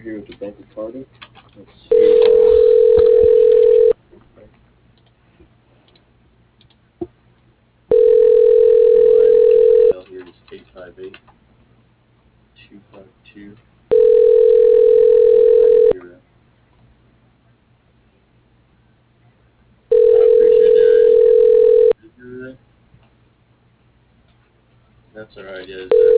here with the Bank of Cardiff. Let's see. Here is 858-252. I appreciate it. That's alright, guys.